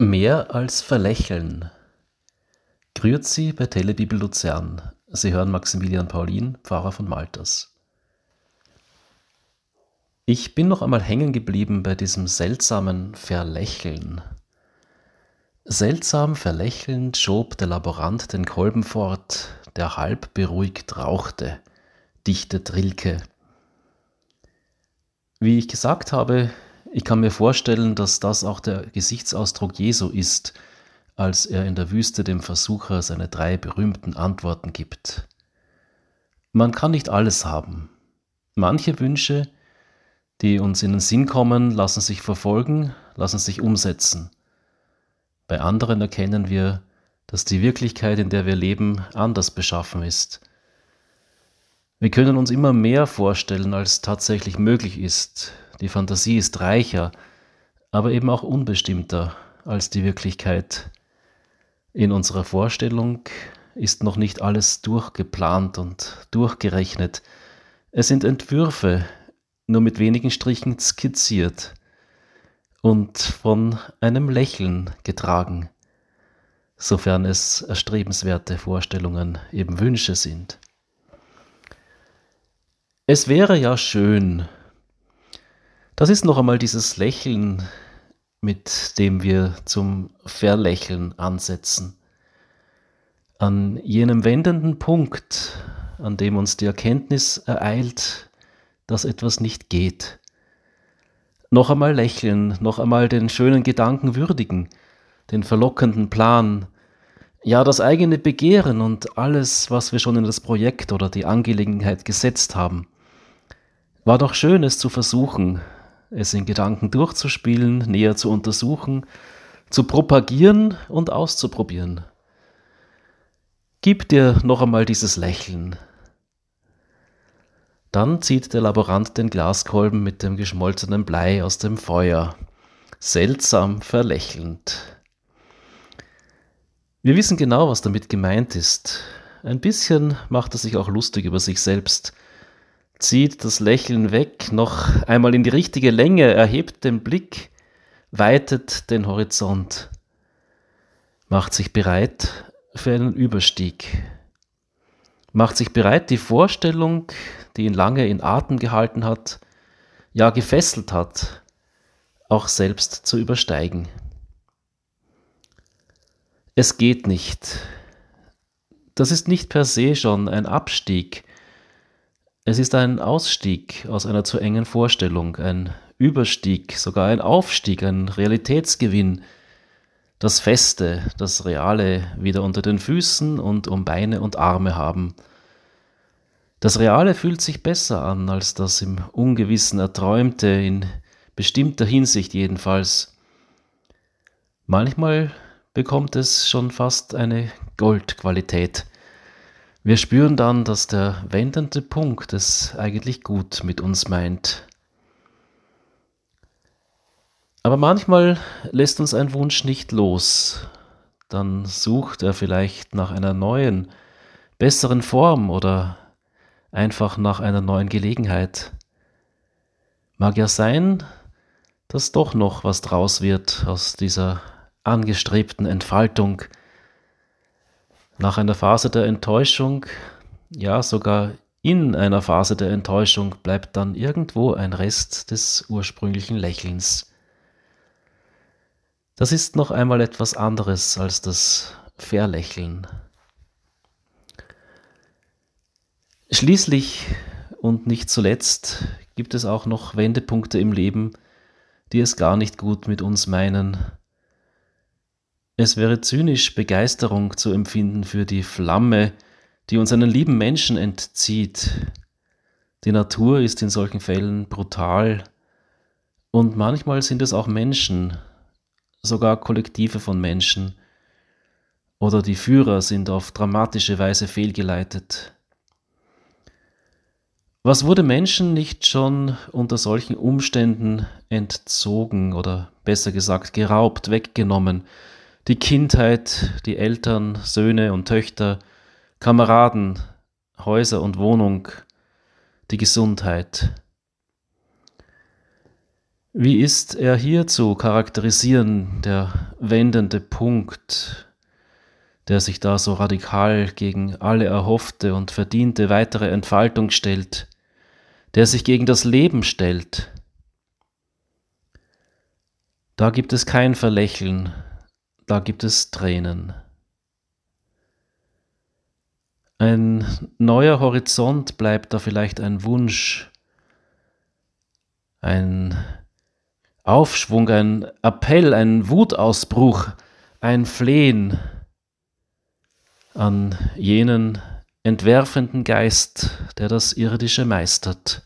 Mehr als verlächeln. Grüezi bei Telebibel Luzern. Sie hören Maximilian Paulin, Pfarrer von Malters. Ich bin noch einmal hängen geblieben bei diesem seltsamen Verlächeln. Seltsam verlächelnd schob der Laborant den Kolben fort, der halb beruhigt rauchte, dichtet Rilke. Wie ich gesagt habe, ich kann mir vorstellen, dass das auch der Gesichtsausdruck Jesu ist, als er in der Wüste dem Versucher seine 3 berühmten Antworten gibt. Man kann nicht alles haben. Manche Wünsche, die uns in den Sinn kommen, lassen sich verfolgen, lassen sich umsetzen. Bei anderen erkennen wir, dass die Wirklichkeit, in der wir leben, anders beschaffen ist. Wir können uns immer mehr vorstellen, als tatsächlich möglich ist. Die Fantasie ist reicher, aber eben auch unbestimmter als die Wirklichkeit. In unserer Vorstellung ist noch nicht alles durchgeplant und durchgerechnet. Es sind Entwürfe, nur mit wenigen Strichen skizziert und von einem Lächeln getragen, sofern es erstrebenswerte Vorstellungen, eben Wünsche sind. Es wäre ja schön, das ist noch einmal dieses Lächeln, mit dem wir zum Verlächeln ansetzen. An jenem wendenden Punkt, an dem uns die Erkenntnis ereilt, dass etwas nicht geht. Noch einmal lächeln, noch einmal den schönen Gedanken würdigen, den verlockenden Plan, ja das eigene Begehren und alles, was wir schon in das Projekt oder die Angelegenheit gesetzt haben. War doch schön, es zu versuchen, es in Gedanken durchzuspielen, näher zu untersuchen, zu propagieren und auszuprobieren. Gib dir noch einmal dieses Lächeln. Dann zieht der Laborant den Glaskolben mit dem geschmolzenen Blei aus dem Feuer, seltsam verlächelnd. Wir wissen genau, was damit gemeint ist. Ein bisschen macht er sich auch lustig über sich selbst, zieht das Lächeln weg, noch einmal in die richtige Länge, erhebt den Blick, weitet den Horizont, macht sich bereit für einen Überstieg, macht sich bereit, die Vorstellung, die ihn lange in Atem gehalten hat, ja gefesselt hat, auch selbst zu übersteigen. Es geht nicht. Das ist nicht per se schon ein Abstieg. Es ist ein Ausstieg aus einer zu engen Vorstellung, ein Überstieg, sogar ein Aufstieg, ein Realitätsgewinn, das Feste, das Reale wieder unter den Füßen und um Beine und Arme haben. Das Reale fühlt sich besser an als das im Ungewissen Erträumte, in bestimmter Hinsicht jedenfalls. Manchmal bekommt es schon fast eine Goldqualität. Wir spüren dann, dass der wendende Punkt es eigentlich gut mit uns meint. Aber manchmal lässt uns ein Wunsch nicht los. Dann sucht er vielleicht nach einer neuen, besseren Form oder einfach nach einer neuen Gelegenheit. Mag ja sein, dass doch noch was draus wird aus dieser angestrebten Entfaltung. Nach einer Phase der Enttäuschung, ja sogar in einer Phase der Enttäuschung, bleibt dann irgendwo ein Rest des ursprünglichen Lächelns. Das ist noch einmal etwas anderes als das Verlächeln. Schließlich und nicht zuletzt gibt es auch noch Wendepunkte im Leben, die es gar nicht gut mit uns meinen. Es wäre zynisch, Begeisterung zu empfinden für die Flamme, die uns einen lieben Menschen entzieht. Die Natur ist in solchen Fällen brutal und manchmal sind es auch Menschen, sogar Kollektive von Menschen, oder die Führer sind auf dramatische Weise fehlgeleitet. Was wurde Menschen nicht schon unter solchen Umständen entzogen oder besser gesagt geraubt, weggenommen? Die Kindheit, die Eltern, Söhne und Töchter, Kameraden, Häuser und Wohnung, die Gesundheit. Wie ist er hier zu charakterisieren, der wendende Punkt, der sich da so radikal gegen alle erhoffte und verdiente weitere Entfaltung stellt, der sich gegen das Leben stellt. Da gibt es kein Verlächeln, da gibt es Tränen. Ein neuer Horizont bleibt da vielleicht ein Wunsch, ein Aufschwung, ein Appell, ein Wutausbruch, ein Flehen an jenen entwerfenden Geist, der das Irdische meistert.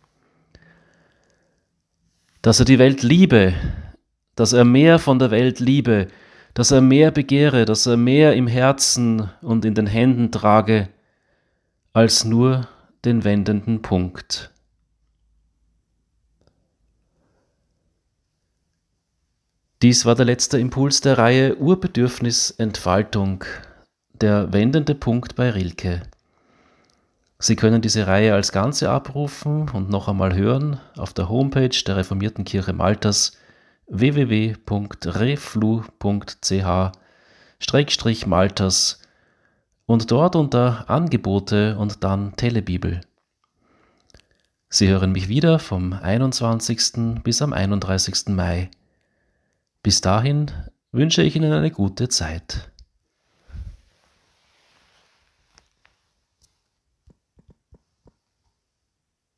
Dass er die Welt liebe, dass er mehr von der Welt liebe, dass er mehr begehre, dass er mehr im Herzen und in den Händen trage, als nur den wendenden Punkt. Dies war der letzte Impuls der Reihe Urbedürfnis Entfaltung, der wendende Punkt bei Rilke. Sie können diese Reihe als Ganze abrufen und noch einmal hören auf der Homepage der Reformierten Kirche Maltas www.reflu.ch/Maltas und dort unter Angebote und dann Telebibel. Sie hören mich wieder vom 21. bis am 31. Mai. Bis dahin wünsche ich Ihnen eine gute Zeit.